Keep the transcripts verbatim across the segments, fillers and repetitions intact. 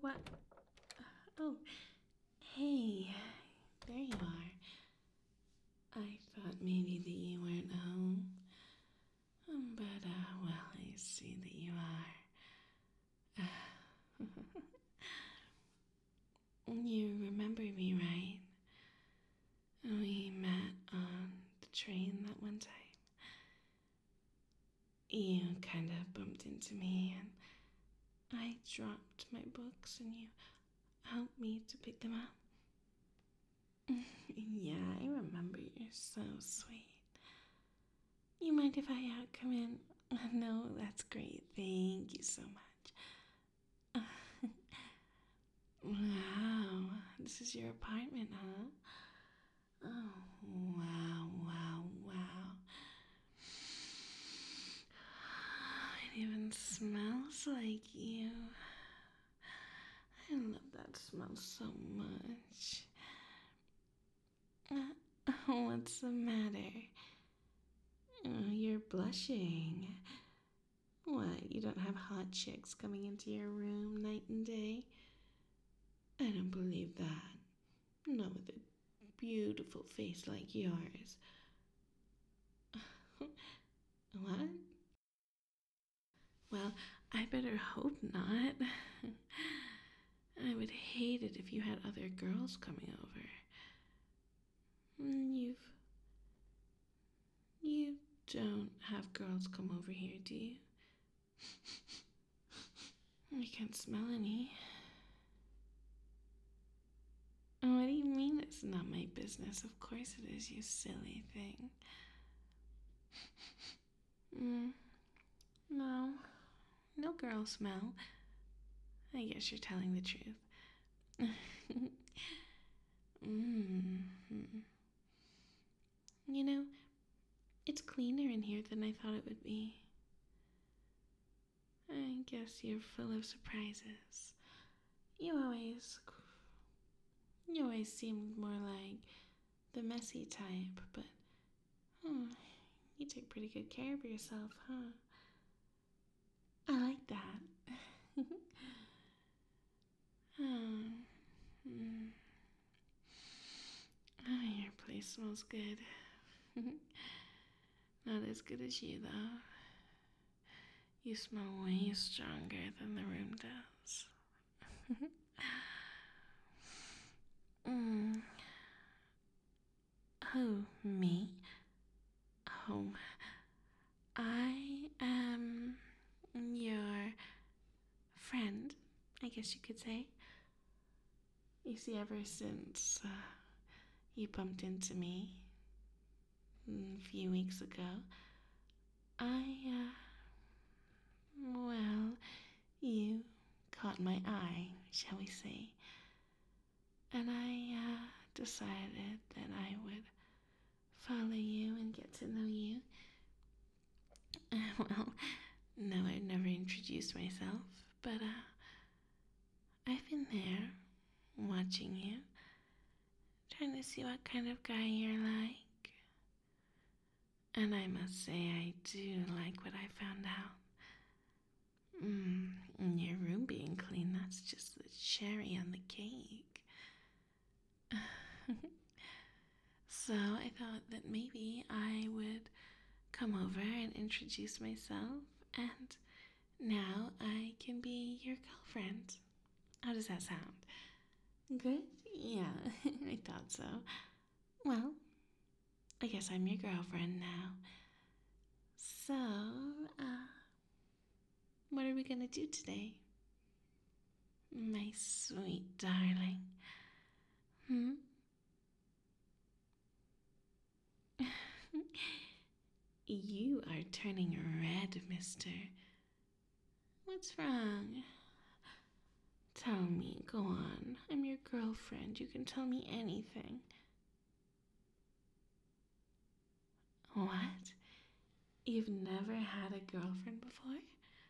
What? Oh, hey, there you are. I thought maybe that you weren't home. Um, but, uh, well, I see that you are. You remember me, right? We met on the train that one time. You kind of bumped into me, and I dropped my books, and you helped me to pick them up. Yeah, I remember. You're so sweet. You mind if I uh, come in? No, that's great. Thank you so much. Wow, this is your apartment, huh? Oh, wow, wow, wow. It even smells like you. I love that smell so much. Uh, what's the matter? Oh, you're blushing. What, you don't have hot chicks coming into your room night and day? I don't believe that. Not with a beautiful face like yours. What? Well, I better hope not. I would hate it if you had other girls coming over. Mm, You've. You don't have girls come over here, do you? I can't smell any. What do you mean it's not my business? Of course it is, you silly thing. Mm, no. No girl smell. I guess you're telling the truth. mm You know, it's cleaner in here than I thought it would be. I guess you're full of surprises. You always. You always seemed more like the messy type, but. Hmm, you take pretty good care of yourself, huh? I like that. Hmm. Mm. Oh, your place smells good. Not as good as you, though. You smell way stronger than the room does. mm. Oh, me? Oh, I am your friend, I guess you could say. You see, ever since uh, you bumped into me a few weeks ago, I, uh, well, you caught my eye, shall we say, and I uh, decided that I would follow you and get to know you. well, no, I've never introduced myself, but uh, I've been there watching you, trying to see what kind of guy you're like. And I must say, I do like what I found out. Mm, your room being clean, that's just the cherry on the cake. so I thought that maybe I would come over and introduce myself, and now I can be your girlfriend. How does that sound? Good? Yeah, I thought so. Well, I guess I'm your girlfriend now. So, uh, what are we gonna do today? My sweet darling. Hmm? you are turning red, mister. What's wrong? Tell me, go on. I'm your girlfriend. You can tell me anything. What? You've never had a girlfriend before?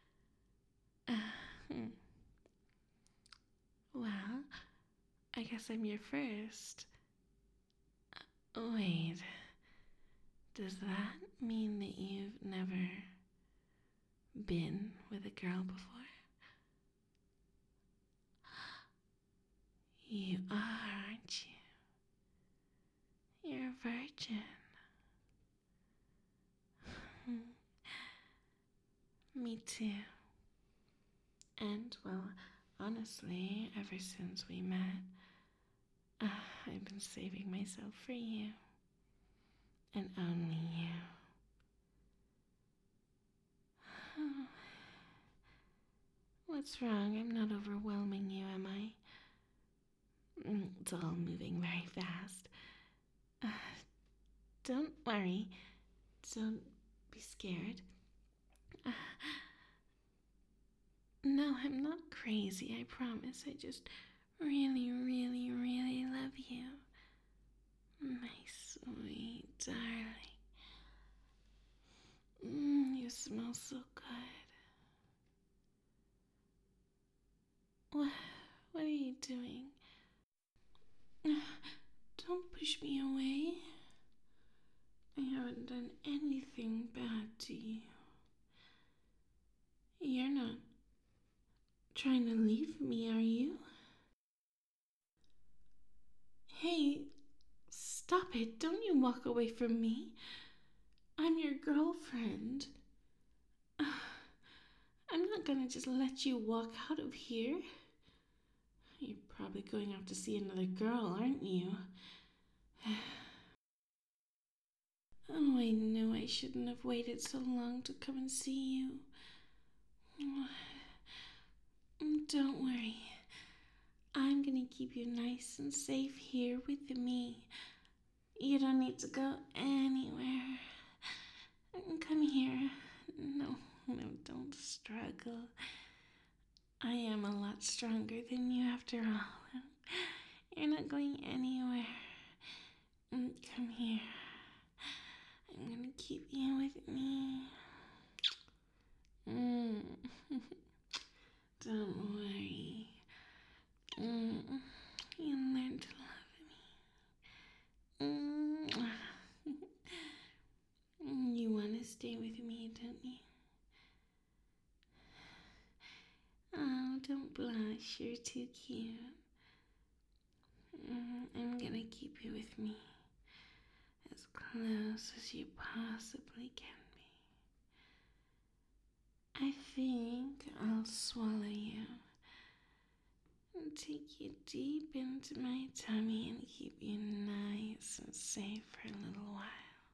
Uh, hmm. Well, I guess I'm your first. Uh, wait, does that mean that you've never been with a girl before? You are, aren't you? You're a virgin. Me too. And, well, honestly, ever since we met, uh, I've been saving myself for you. And only you. What's wrong? I'm not overwhelming you, am I? Mm, It's all moving very fast. Uh, don't worry. Don't be scared. Uh, no, I'm not crazy, I promise. I just really, really, really love you. My sweet darling. Mm, you smell so good. What, what are you doing? Don't push me away. I haven't done anything bad to you. You're not trying to leave me, are you? Hey, stop it. Don't you walk away from me. I'm your girlfriend. I'm not gonna just let you walk out of here. You're probably going out to see another girl, aren't you? Oh, I knew I shouldn't have waited so long to come and see you. Don't worry. I'm gonna keep you nice and safe here with me. You don't need to go anywhere. Come here. No, no, don't struggle. I am a lot stronger than you after all. You're not going anywhere. Come here. I'm gonna keep you with me. Mm. Don't worry. Mm. You'll learn to love me. Mm. You want to stay with me, don't you? Oh, don't blush. You're too cute. Mm, I'm gonna keep you with me as close as you possibly can be. I think I'll swallow you and take you deep into my tummy and keep you nice and safe for a little while.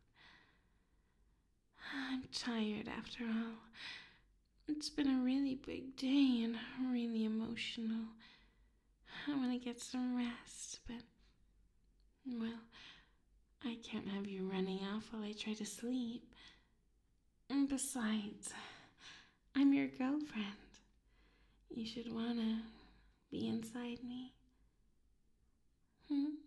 I'm tired after all. It's been a really big day and really emotional. I want to get some rest, but, well, I can't have you running off while I try to sleep. And besides, I'm your girlfriend. You should want to be inside me. Hmm?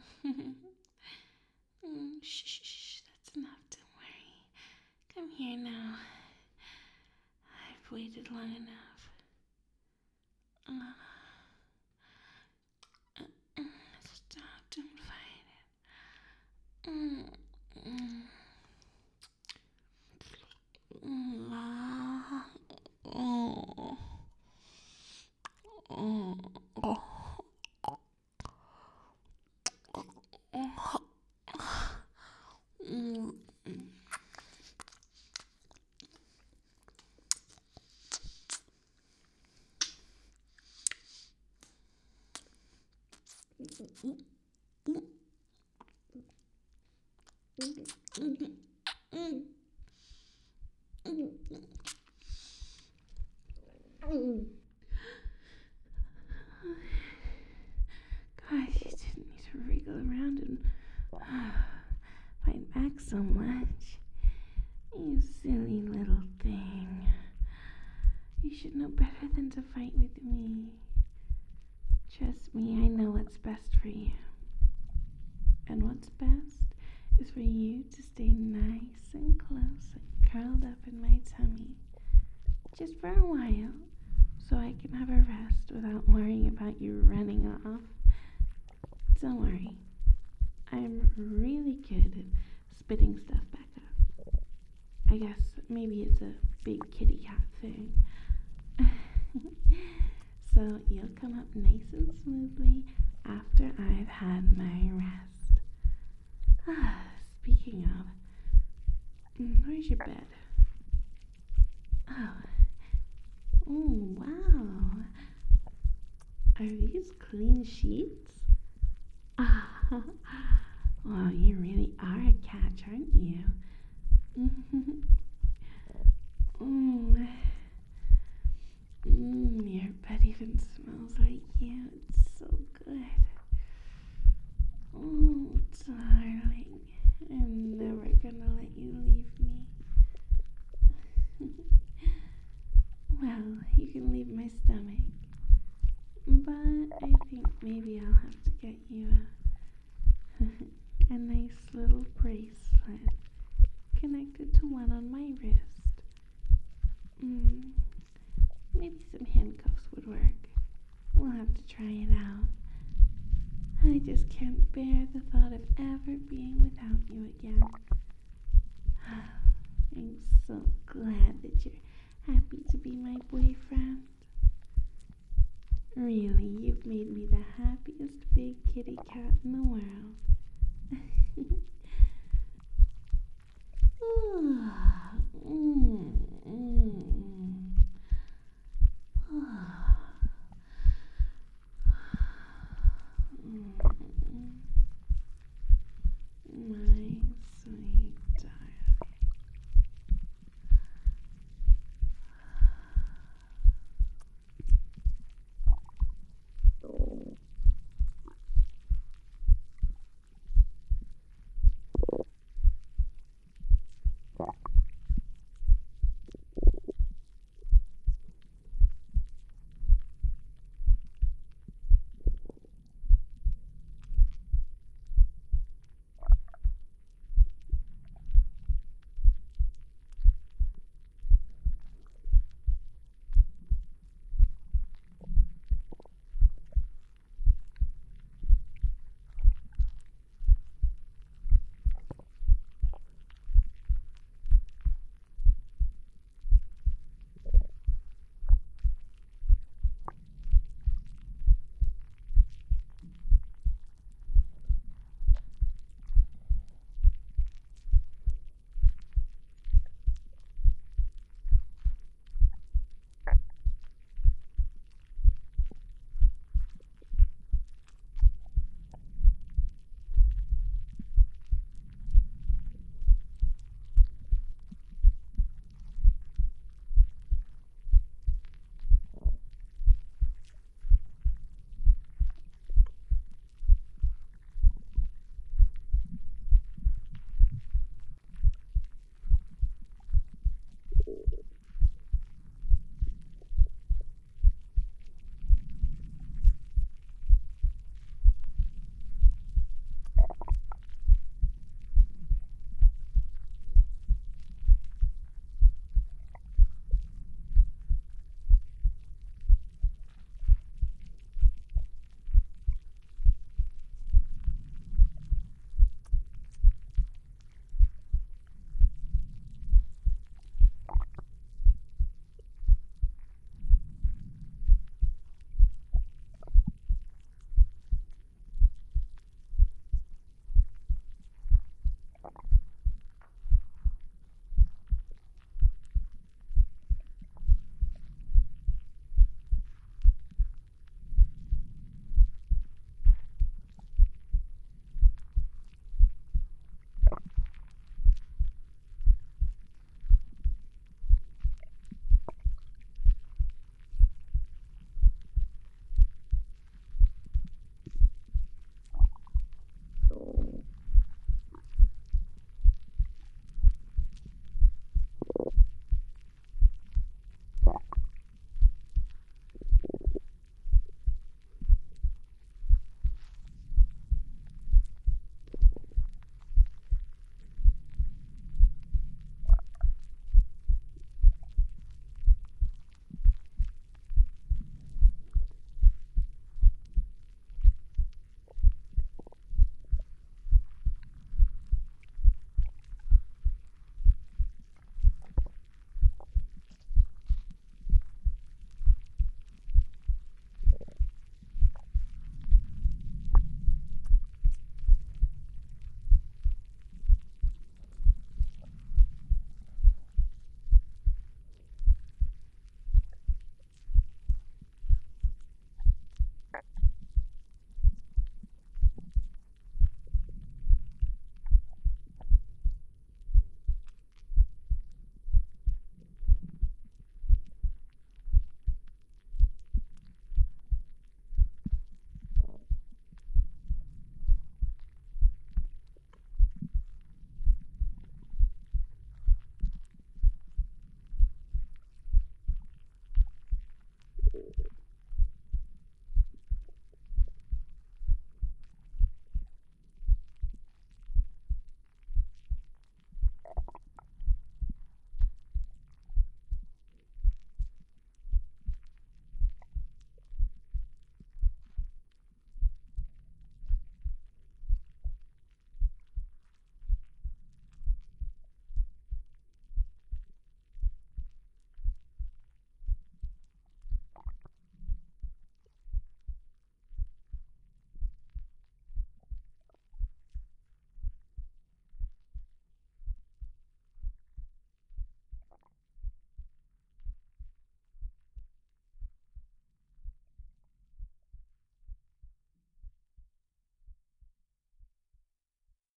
mm, shh, shh, shh, that's enough, don't worry. Come here now. I've waited long enough. Uh, uh, stop, don't fight it. Mm, mm. Mm, oh, oh, oh, oh. Mm, Gosh, you didn't need to wriggle around and uh, fight back so much. You silly little thing. You should know better than to fight with me. Trust me, I know what's best for you. And what's best is for you to stay nice and close and curled up in my tummy. Just for a while, so I can have a rest without worrying about you running off. Don't worry. I'm really good at spitting stuff back up. I guess maybe it's a big kitty cat thing. So you'll come up nice and smoothly after I've had my rest. Ah, speaking of, mm, where's your bed? Oh, oh, wow. Are these clean sheets? Ah, well, you really are a catch, aren't you? mm, mm, your bed even smells like you. It's so good. Oh, darling, I'm never gonna let you leave me. Well, you can leave my stomach, but I think maybe I'll have to get you a, a nice little bracelet connected to one on my wrist. Mm, maybe some handcuffs would work. We'll have to try it out. I just can't bear the thought of ever being without you again. I'm so glad that you're happy to be my boyfriend. Really, you've made me the happiest big kitty cat in the world. mm.